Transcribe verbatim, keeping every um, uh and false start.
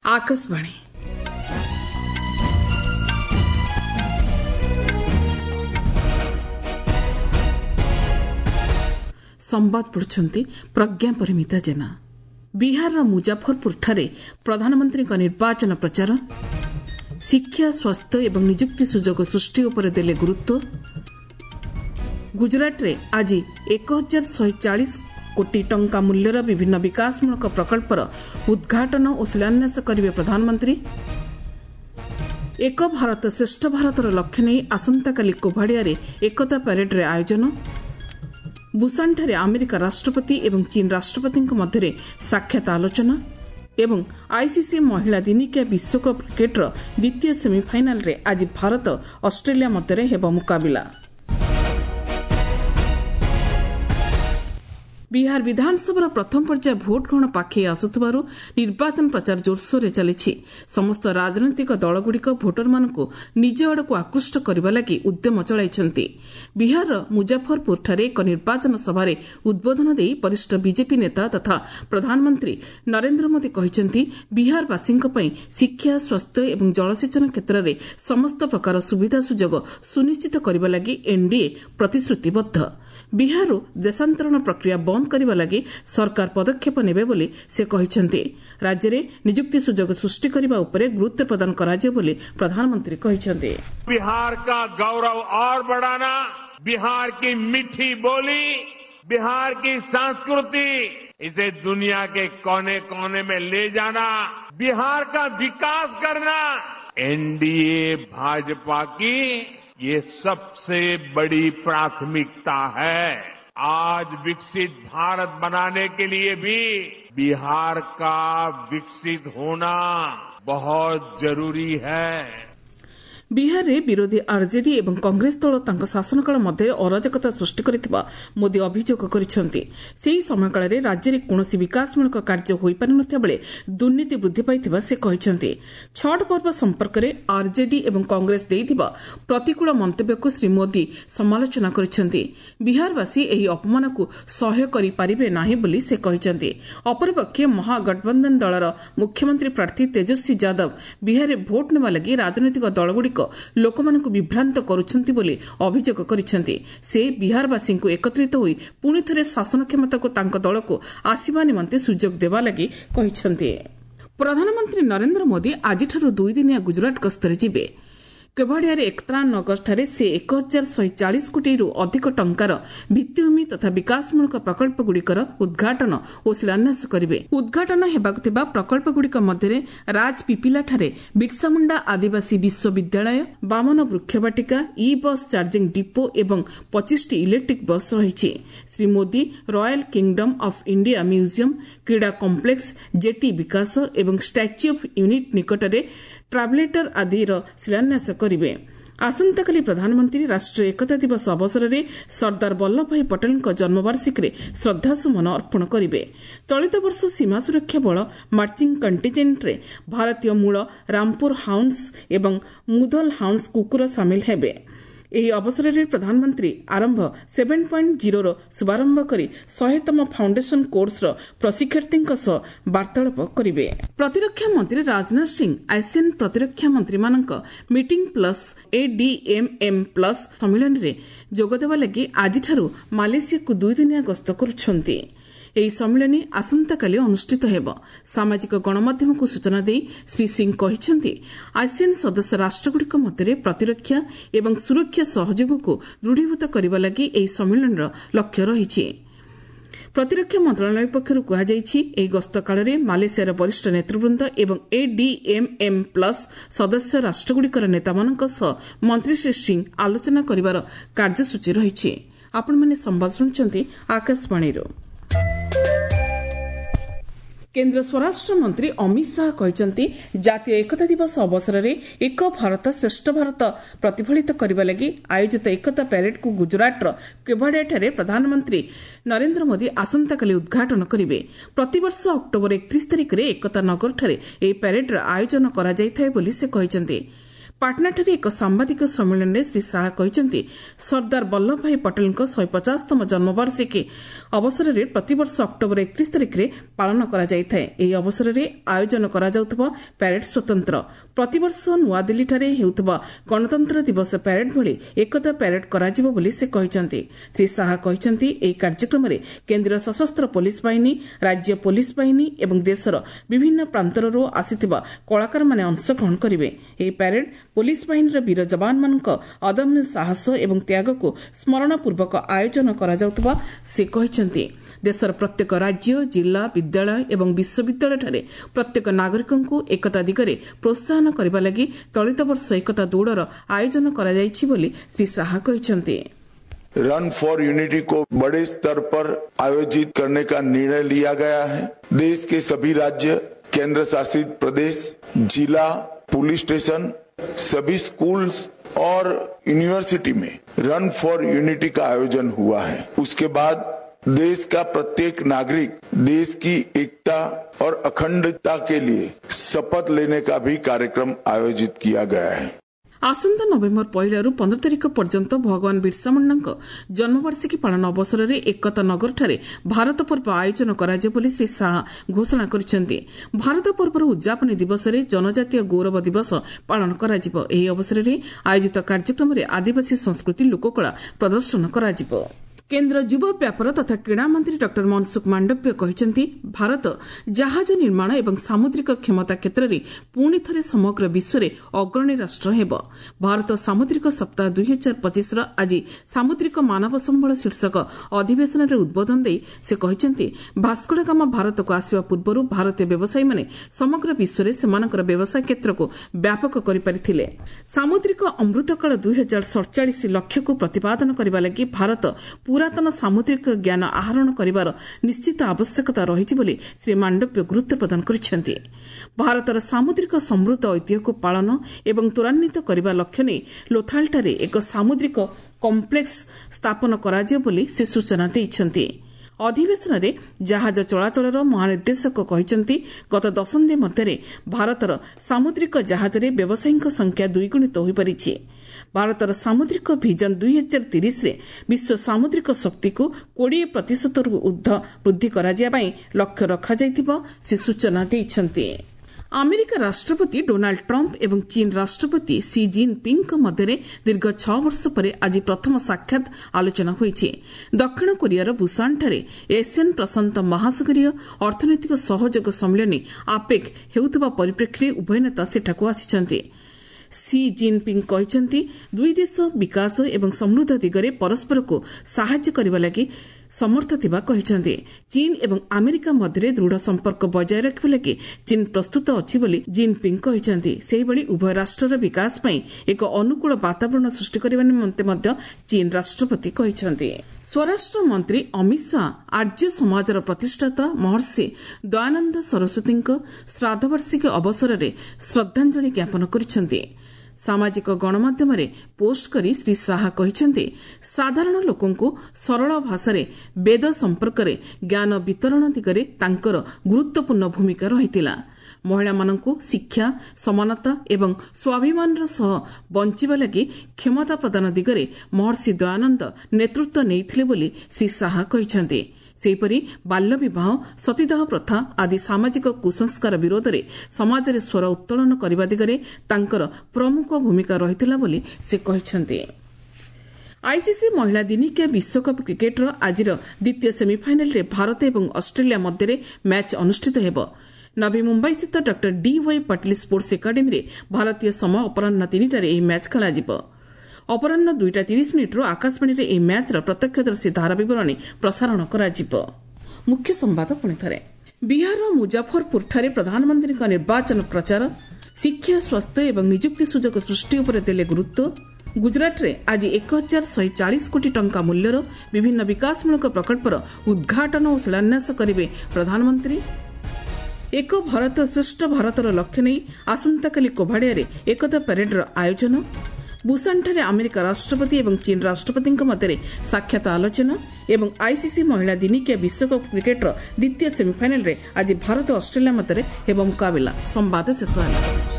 आकाशवाणी संवाद पढ़ुछंती प्रज्ञा परिमिता जेना। बिहार मुजफ्फरपुर प्रधानमंत्री निर्वाचन प्रचार, शिक्षा स्वास्थ्य एवं निजुक्ति सुजोग सृष्टि उपर देले गुरुत्व। गुजरात रे आज एक हजार शहे चालीस कोटी टंका मूल्यर विभिन्न विकासमूलक प्रकल्पर उद्घाटन और शिलान्यास करिवे प्रधानमंत्री। एक भारत श्रेष्ठ भारतर लक्ष्य नहीं आसंताकाली कोभाड़िया एकता परेड रे आयोजन। बुसान अमेरिका राष्ट्रपति एवं चीन राष्ट्रपति मध्य साक्षात आलोचना एवं आईसीसी महिला दिनिकिया विश्वकप क्रिकेटर द्वितीय सेमिफाइनाल रे आज भारत ऑस्ट्रेलिया मध्य हेब मुकाबिला। बिहार विधानसभा प्रथम पर्याय भोट ग्रहण पाखे आसुथिबारु निर्वाचन प्रचार जोरसोर चली। समस्त राजनैतिक दलगुड़िक भोटर मानक निज आड़क आकृष्ट करने लगी उद्यम चलाइछन्ति। बिहार मुजफ्फरपुर एक निर्वाचन सभारे उद्बोधन दे वरिष्ठ बीजेपी नेता तथा प्रधानमंत्री नरेंद्र मोदी कहिसेंति बिहारवासी शिक्षा स्वास्थ्य एवं जलसेचन क्षेत्र में समस्त प्रकार सुविधा सुजोग सुनिश्चित करने लगी एनडीए प्रतिश्रुतिबद्ध। बिहार देशांतरण प्रक्रिया बंद करने लगी सरकार पदक्षेप नेबे बोली से कहिसेंति। राज्य में निजुक्ति सुजोग सृष्टि करने उपरे गुरुत्व प्रदान कराजियो बोली प्रधानमंत्री कहिसेंति। बिहार का गौरव और बढ़ाना, बिहार की मीठी बोली, बिहार की संस्कृति, इसे दुनिया के कोने कोने में ले जाना, बिहार का विकास करना एनडीए भाजपा की ये सबसे बड़ी प्राथमिकता है। आज विकसित भारत बनाने के लिए भी बिहार का विकसित होना बहुत जरूरी है। बिहार में विरोधी आरजेडी एवं कांग्रेस दल तांको शासनकाल मध्य अराजकता सृष्टि करथिबा मोदी अभियोग करिसेंति। सेही समयकाल में राज्य में कौनसी विकासमूलक कार्य होई पारि नथिबा बेले दुर्नीति वृद्धि पाइथिबा से कहिसेंति। छठ पर्व संपर्क में आरजेडी एवं कांग्रेस देइथिबा प्रतिकूल मंतव्य को श्री मोदी समालोचना करिसेंति। बिहारवासी एही अपमान को सह्य करि पारिबे नाही बोली से कहिसेंति। अपरपक्षे महागठबंधन दलर मुख्यमंत्री प्रार्थी तेजस्वी यादव बिहार में भोट नेबा लगी राजनैतिक दलगुड़ी लोकमानंकु विभ्रांत करुछंती बोली अभियोग करिसेंति। से बिहारवासी को एकत्रित होई पुणी थरे शासन क्षमता को तांको दल को आसीबा निमंते सुजोग देबा लागि कहिसेंति। प्रधानमंत्री नरेंद्र मोदी आजिठारु दुई दिनिया गुजरात गस्तरे जिबे। केवाड़िया एकता नगर से एक हजार शहे चालीस कोटी अधिक टंकार भित्तिभूमि तथा विकासमूलक प्रकल्पगुड़िकर उद्घाटन और शिलान्यास करेंगे। उद्घाटन हेबाकु थिबा प्रकल्पगुड़िक मध्य राजपिपिला ठारे बिरसा मुंडा आदिवासी विश्वविद्यालय, बामन वृक्षवाटिका, ई बस चार्जिंग डिपो एवं पच्चीस इलेक्ट्रिक बस रही। Shri Modi royal kingdom of India museum, क्रीड़ा कम्प्लेक्स, जेटी विकास एवं स्टैच्यू ऑफ यूनिट निकटरे ट्राभलेटर आदि शिलान्यास करेंगे। आसंताकाली प्रधानमंत्री राष्ट्रीय एकता दिवस अवसर में सरदार वल्लभ भाई पटेल जन्मवार्षिकी में श्रद्धासुमन अर्पण करेंगे। चलित वर्ष सीमा सुरक्षा बल मार्चिंग कंटिजेंट रे भारतीय मूल रामपुर हाउंड्स एवं मुधल हाउंड्स कुकुर सामिल हेबे। ଏହି ଅବସରରେ ପ୍ରଧାନମନ୍ତ୍ରୀ ଆରମ୍ଭ ସେଭେନ୍ ପଏଣ୍ଟ ଜିରୋର ଶୁଭାରମ୍ଭ କରି ଶହେତମ ଫାଉଣ୍ଡେସନ କୋର୍ସର ପ୍ରଶିକ୍ଷାର୍ଥୀଙ୍କ ସହ ବାର୍ତ୍ତାଳାପ କରିବେ। ପ୍ରତିରକ୍ଷା ମନ୍ତ୍ରୀ ରାଜନାଥ ସିଂହ ଆସିଆନ୍ ପ୍ରତିରକ୍ଷା ମନ୍ତ୍ରୀମାନଙ୍କ ମିଟିଂ ପ୍ଲସ୍ ଏଡିଏମ୍ଏମ୍ ପ୍ଲସ୍ ସମ୍ମିଳନୀରେ ଯୋଗଦେବା ଲାଗି ଆଜିଠାରୁ ମାଲେସିଆକୁ ଦୁଇଦିନିଆ ଗସ୍ତ କରୁଛନ୍ତି। ଏହି ସମ୍ମିଳନୀ ଆସନ୍ତାକାଲି ଅନୁଷ୍ଠିତ ହେବ। ସାମାଜିକ ଗଣମାଧ୍ୟମକୁ ସୂଚନା ଦେଇ ଶ୍ରୀ ସିଂହ କହିଛନ୍ତି ଆସିଆନ୍ ସଦସ୍ୟ ରାଷ୍ଟ୍ରଗୁଡ଼ିକ ମଧ୍ୟରେ ପ୍ରତିରକ୍ଷା ଏବଂ ସୁରକ୍ଷା ସହଯୋଗକୁ ଦୃଢ଼ୀଭୂତ କରିବା ଲାଗି ଏହି ସମ୍ମିଳନୀର ଲକ୍ଷ୍ୟ ରହିଛି। ପ୍ରତିରକ୍ଷା ମନ୍ତ୍ରଣାଳୟ ପକ୍ଷରୁ କୁହାଯାଇଛି ଏହି ଗସ୍ତ କାଳରେ ମାଲେସିଆର ବରିଷ୍ଠ ନେତୃବୃନ୍ଦ ଏବଂ ଏଡିଏମ୍ଏମ୍ ପ୍ଲସ୍ ସଦସ୍ୟ ରାଷ୍ଟ୍ରଗୁଡ଼ିକର ନେତାମାନଙ୍କ ସହ ମନ୍ତ୍ରୀ ଶ୍ରୀ ସିଂହ ଆଲୋଚନା କରିବାର କାର୍ଯ୍ୟସୂଚୀ ରହିଛି। ଆପଣମାନେ ସମ୍ବାଦ ଶୁଣୁଛନ୍ତି ଆକାଶବାଣୀରୁ। केन्द्र स्वराष्ट्र मंत्री अमित शाह कहते जातीय एकता दिवस अवसर में एक भारत श्रेष्ठ भारत प्रतिफलित करने लगी आयोजित एकता पैरेड को गुजरात केवाड़िया प्रधानमंत्री नरेंद्र मोदी आसंताकाली उद्घाटन करेंगे। प्रतिवर्ष अक्टोबर एकतीस तारिख में एकता नगर ठारे यह पैरेड आयोजन करा जायଥାଏ ବୋଲି ସେ କହିଛନ୍ତି। ପାଟନାଠାରେ ଏକ ସାମ୍ବାଦିକ ସମ୍ମିଳନୀରେ ଶ୍ରୀ ଶାହା କହିଛନ୍ତି ସର୍ଦ୍ଦାର ବଲ୍ଲଭ ଭାଇ ପଟେଲଙ୍କ ଶହେ ପଚାଶତମ ଜନ୍ମବାର୍ଷିକୀ ଅବସରରେ ପ୍ରତିବର୍ଷ ଅକ୍ଟୋବର ଏକତିରିଶ ତାରିଖରେ ପାଳନ କରାଯାଇଥାଏ। ଏହି ଅବସରରେ ଆୟୋଜନ କରାଯାଉଥିବା ପ୍ୟାରେଡ୍ ସ୍ୱତନ୍ତ୍ର। ପ୍ରତିବର୍ଷ ନୂଆଦିଲ୍ଲୀଠାରେ ହେଉଥିବା ଗଣତନ୍ତ୍ର ଦିବସ ପ୍ୟାରେଡ୍ ଭଳି ଏକତା ପ୍ୟାରେଡ୍ କରାଯିବ ବୋଲି ସେ କହିଛନ୍ତି। ଶ୍ରୀ ଶାହା କହିଛନ୍ତି ଏହି କାର୍ଯ୍ୟକ୍ରମରେ କେନ୍ଦ୍ରୀୟ ସଶସ୍ତ୍ର ପୋଲିସ ବାହିନୀ, ରାଜ୍ୟ ପୋଲିସ ବାହିନୀ ଏବଂ ଦେଶର ବିଭିନ୍ନ ପ୍ରାନ୍ତରରୁ ଆସିଥିବା କଳାକାରମାନେ ଅଂଶଗ୍ରହଣ କରିବେ। ଏହି ପ୍ୟାରେଡ୍ ପୋଲିସ ବାହିନୀର ବୀର ଯବାନମାନଙ୍କ ଅଦମ୍ୟ ସାହସ ଏବଂ ତ୍ୟାଗକୁ ସ୍ମରଣପୂର୍ବକ ଆୟୋଜନ କରାଯାଉଥିବା ସେ କହିଛନ୍ତି। ଦେଶର ପ୍ରତ୍ୟେକ ରାଜ୍ୟ, ଜିଲ୍ଲା, ବିଦ୍ୟାଳୟ ଏବଂ ବିଶ୍ୱବିଦ୍ୟାଳୟଠାରେ ପ୍ରତ୍ୟେକ ନାଗରିକଙ୍କୁ ଏକତା ଦିଗରେ ପ୍ରୋତ୍ସାହନ କରିବା ଲାଗି ଚଳିତ ବର୍ଷ ଏକତା ଦୌଡ଼ର ଆୟୋଜନ କରାଯାଇଛି ବୋଲି ଶ୍ରୀ ଶାହା କହିଛନ୍ତି। रन फॉर यूनिटी को बड़े स्तर पर आयोजित करने का निर्णय लिया गया है। देश के सभी राज्य, केंद्र शासित प्रदेश, जिला, पुलिस स्टेशन, सभी स्कूल्स और यूनिवर्सिटी में रन फॉर यूनिटी का आयोजन हुआ है। उसके बाद देश का प्रत्येक नागरिक देश की एकता और अखंडता के लिए शपथ लेने का भी कार्यक्रम आयोजित किया गया है। ଆସନ୍ତା ନଭେମ୍ବର ପହିଲାରୁ ପନ୍ଦର ତାରିଖ ପର୍ଯ୍ୟନ୍ତ ଭଗବାନ ବିର୍ସା ମୁଣ୍ଡାଙ୍କ ଜନ୍ମବାର୍ଷିକୀ ପାଳନ ଅବସରରେ ଏକତା ନଗରଠାରେ ଭାରତ ପର୍ବ ଆୟୋଜନ କରାଯିବ ବୋଲି ଶ୍ରୀ ଶାହା ଘୋଷଣା କରିଛନ୍ତି। ଭାରତ ପର୍ବର ଉଦ୍ଯାପନୀ ଦିବସରେ ଜନଜାତୀୟ ଗୌରବ ଦିବସ ପାଳନ କରାଯିବ। ଏହି ଅବସରରେ ଆୟୋଜିତ କାର୍ଯ୍ୟକ୍ରମରେ ଆଦିବାସୀ ସଂସ୍କୃତି ଲୋକକଳା ପ୍ରଦର୍ଶନ କରାଯିବ। କେନ୍ଦ୍ର ଯୁବ ବ୍ୟାପାର ତଥା କ୍ରୀଡ଼ା ମନ୍ତ୍ରୀ ଡକ୍ଟର ମନସୁଖ ମାଣ୍ଡବ୍ୟ କହିଛନ୍ତି ଭାରତ ଜାହାଜ ନିର୍ମାଣ ଏବଂ ସାମୁଦ୍ରିକ କ୍ଷମତା କ୍ଷେତ୍ରରେ ପୁଣି ଥରେ ସମଗ୍ର ବିଶ୍ୱରେ ଅଗ୍ରଣୀ ରାଷ୍ଟ୍ର ହେବ। ଭାରତ ସାମୁଦ୍ରିକ ସପ୍ତାହ ଦୁଇ ହଜାର ପଚିଶର ଆଜି ସାମୁଦ୍ରିକ ମାନବ ସମ୍ବଳ ଶୀର୍ଷକ ଅଧିବେଶନରେ ଉଦ୍ବୋଧନ ଦେଇ ସେ କହିଛନ୍ତି ଭାସ୍କୋଡାଗାମା ଭାରତକୁ ଆସିବା ପୂର୍ବରୁ ଭାରତୀୟ ବ୍ୟବସାୟୀମାନେ ସମଗ୍ର ବିଶ୍ୱରେ ସେମାନଙ୍କର ବ୍ୟବସାୟ କ୍ଷେତ୍ରକୁ ବ୍ୟାପକ କରିପାରିଥିଲେ। ସାମୁଦ୍ରିକ ଅମୃତକାଳ ଦୁଇ ହଜାର ସଡ଼ଚାଳିଶ ଲକ୍ଷ୍ୟକୁ ପ୍ରତିପାଦନ କରିବା ଲାଗି ଭାରତ ପୁରାତନ ସାମୁଦ୍ରିକ ଜ୍ଞାନ ଆହରଣ କରିବାର ନିଶ୍ଚିତ ଆବଶ୍ୟକତା ରହିଛି ବୋଲି ଶ୍ରୀ ମାଣ୍ଡବ୍ୟ ଗୁରୁତ୍ୱ ପ୍ରଦାନ କରିଛନ୍ତି। ଭାରତର ସାମୁଦ୍ରିକ ସମୃଦ୍ଧ ଐତିହ୍ୟକୁ ପାଳନ ଏବଂ ତ୍ୱରାନ୍ୱିତ କରିବା ଲକ୍ଷ୍ୟ ନେଇ ଲୋଥାଲ୍ଠାରେ ଏକ ସାମୁଦ୍ରିକ କମ୍ପ୍ଲେକ୍ସ ସ୍ଥାପନ କରାଯିବ ବୋଲି ସେ ସୂଚନା ଦେଇଛନ୍ତି। ଅଧିବେଶନରେ ଜାହାଜ ଚଳାଚଳର ମହାନିର୍ଦ୍ଦେଶକ କହିଛନ୍ତି ଗତ ଦଶନ୍ଧି ମଧ୍ୟରେ ଭାରତର ସାମୁଦ୍ରିକ ଜାହାଜରେ ବ୍ୟବସାୟୀଙ୍କ ସଂଖ୍ୟା ଦ୍ୱିଗୁଣିତ ହୋଇପାରିଛି। ଭାରତର ସାମୁଦ୍ରିକ ଭିଜନ ଦୁଇ ହଜାର ତିରିଶରେ ବିଶ୍ୱ ସାମୁଦ୍ରିକ ଶକ୍ତିକୁ କୋଡ଼ିଏ ପ୍ରତିଶତରୁ ଊର୍ଦ୍ଧ୍ୱ ବୃଦ୍ଧି କରାଯିବା ପାଇଁ ଲକ୍ଷ୍ୟ ରଖାଯାଇଥିବା ସେ ସୂଚନା ଦେଇଛନ୍ତି। ଆମେରିକା ରାଷ୍ଟ୍ରପତି ଡୋନାଲ୍ଡ ଟ୍ରମ୍ପ ଏବଂ ଚୀନ ରାଷ୍ଟ୍ରପତି ସି ଜିନ୍ ପିଙ୍ଗ୍ଙ୍କ ମଧ୍ୟରେ ଦୀର୍ଘ ଛଅ ବର୍ଷ ପରେ ଆଜି ପ୍ରଥମ ସାକ୍ଷାତ ଆଲୋଚନା ହୋଇଛି। ଦକ୍ଷିଣ କୋରିଆର ବୁସାନଠାରେ ଏସିଆନ୍ ପ୍ରଶାନ୍ତ ମହାସାଗରୀୟ ଅର୍ଥନୈତିକ ସହଯୋଗ ସମ୍ମିଳନୀ ଆପେକ୍ ହେଉଥିବା ପରିପ୍ରେକ୍ଷୀରେ ଉଭୟ ନେତା ସେଠାକୁ ଆସିଛନ୍ତି। ସି ଜିନ୍ପିଙ୍ଗ କହିଛନ୍ତି ଦୁଇ ଦେଶ ବିକାଶ ଏବଂ ସମୃଦ୍ଧ ଦିଗରେ ପରସ୍ପରକୁ ସାହାଯ୍ୟ କରିବା ଲାଗି ସମର୍ଥ ଥିବା କହିଛନ୍ତି। ଚୀନ ଏବଂ ଆମେରିକା ମଧ୍ୟରେ ଦୃଢ଼ ସମ୍ପର୍କ ବଜାୟ ରଖିବା ଲାଗି ଚୀନ ପ୍ରସ୍ତୁତ ଅଛି ବୋଲି ଜିନ୍ପିଙ୍ଗ କହିଛନ୍ତି। ସେହିଭଳି ଉଭୟ ରାଷ୍ଟ୍ରର ବିକାଶ ପାଇଁ ଏକ ଅନୁକୂଳ ବାତାବରଣ ସୃଷ୍ଟି କରିବା ନିମନ୍ତେ ମଧ୍ୟ ଚୀନ ରାଷ୍ଟ୍ରପତି କହିଛନ୍ତି। ସ୍ୱରାଷ୍ଟ୍ର ମନ୍ତ୍ରୀ ଅମିତ ଶାହା ଆର୍ଯ୍ୟ ସମାଜର ପ୍ରତିଷ୍ଠାତା ମହର୍ଷି ଦୟାନନ୍ଦ ସରସ୍ୱତୀଙ୍କ ଶ୍ରାଦ୍ଧବାର୍ଷିକୀ ଅବସରରେ ଶ୍ରଦ୍ଧାଞ୍ଜଳି ଜ୍ଞାପନ କରିଛନ୍ତି। ସାମାଜିକ ଗଣମାଧ୍ୟମରେ ପୋଷ୍ଟ କରି ଶ୍ରୀ ଶାହା କହିଛନ୍ତି ସାଧାରଣ ଲୋକଙ୍କୁ ସରଳ ଭାଷାରେ ବେଦ ସମ୍ପର୍କରେ ଜ୍ଞାନ ବିତରଣ ଦିଗରେ ତାଙ୍କର ଗୁରୁତ୍ୱପୂର୍ଣ୍ଣ ଭୂମିକା ରହିଥିଲା। ମହିଳାମାନଙ୍କୁ ଶିକ୍ଷା, ସମାନତା ଏବଂ ସ୍ୱାଭିମାନର ସହ ବଞ୍ଚିବା ଲାଗି କ୍ଷମତା ପ୍ରଦାନ ଦିଗରେ ମହର୍ଷି ଦୟାନନ୍ଦ ନେତୃତ୍ୱ ନେଇଥିଲେ ବୋଲି ଶ୍ରୀ ଶାହା କହିଛନ୍ତି। ସେହିପରି ବାଲ୍ୟବିବାହ, ସତୀଦାହ ପ୍ରଥା ଆଦି ସାମାଜିକ କୁସଂସ୍କାର ବିରୋଧରେ ସମାଜରେ ସ୍ୱର ଉତ୍ତୋଳନ କରିବା ଦିଗରେ ତାଙ୍କର ପ୍ରମୁଖ ଭୂମିକା ରହିଥିଲା ବୋଲି ସେ କହିଛନ୍ତି। ଆଇସିସି ମହିଳା ଦିନିକିଆ ବିଶ୍ୱକପ୍ କ୍ରିକେଟ୍ର ଆଜିର ଦ୍ୱିତୀୟ ସେମିଫାଇନାଲ୍ରେ ଭାରତ ଏବଂ ଅଷ୍ଟ୍ରେଲିଆ ମଧ୍ୟରେ ମ୍ୟାଚ୍ ଅନୁଷ୍ଠିତ ହେବ। ନଭି ମୁମ୍ବାଇସ୍ଥିତ ଡକ୍ଟର ଡିୱାଇ ପଟେଲ ସ୍ପୋର୍ଟସ୍ ଏକାଡେମୀରେ ଭାରତୀୟ ସମୟ ଅପରାହ୍ନ ତିନିଟାରେ ଏହି ମ୍ୟାଚ୍ ଖେଳାଯିବ। ଅପରାହ୍ନ ଦୁଇଟା ତିରିଶ ମିନିଟ୍ରୁ ଆକାଶବାଣୀରେ ଏହି ମ୍ୟାଚ୍ର ପ୍ରତ୍ୟକ୍ଷଦର୍ଶୀ ଧାରାବିବରଣୀ ପ୍ରସାରଣ କରାଯିବ। ମୁଖ୍ୟ ସମ୍ବାଦ ପୁଣିଥରେ ବିହାରର ମୁଜାଫରପୁରଠାରେ ପ୍ରଧାନମନ୍ତ୍ରୀଙ୍କ ନିର୍ବାଚନ ପ୍ରଚାର, ଶିକ୍ଷା, ସ୍ୱାସ୍ଥ୍ୟ ଏବଂ ନିଯୁକ୍ତି ସୁଯୋଗ ସୃଷ୍ଟି ଉପରେ ଦେଲେ ଗୁରୁତ୍ୱ। ଗୁଜରାଟରେ ଆଜି ଏକ ହଜାର ଶହେ ଚାଳିଶ କୋଟି ଟଙ୍କା ମୂଲ୍ୟର ବିଭିନ୍ନ ବିକାଶମୂଳକ ପ୍ରକଳ୍ପର ଉଦ୍ଘାଟନ ଓ ଶିଳାନ୍ୟାସ କରିବେ ପ୍ରଧାନମନ୍ତ୍ରୀ। ଏକ ଭାରତ ଶ୍ରେଷ୍ଠ ଭାରତର ଲକ୍ଷ୍ୟ ନେଇ ଆସନ୍ତାକାଲି କୋଭାଡ଼ିଆରେ ଏକତା ପ୍ୟାରେଡ୍ର ଆୟୋଜନ। ବୁସାନଠାରେ ଆମେରିକା ରାଷ୍ଟ୍ରପତି ଏବଂ ଚୀନ ରାଷ୍ଟ୍ରପତିଙ୍କ ମଧ୍ୟରେ ସାକ୍ଷାତ ଆଲୋଚନା ଏବଂ ଆଇସିସି ମହିଳା ଦିନିକିଆ ବିଶ୍ୱକପ୍ କ୍ରିକେଟ୍ର ଦ୍ୱିତୀୟ ସେମିଫାଇନାଲ୍ରେ ଆଜି ଭାରତ ଅଷ୍ଟ୍ରେଲିଆ ମଧ୍ୟରେ ହେବ ମୁକାବିଲା। ସମ୍ବାଦ ଶେଷ ହେଲା।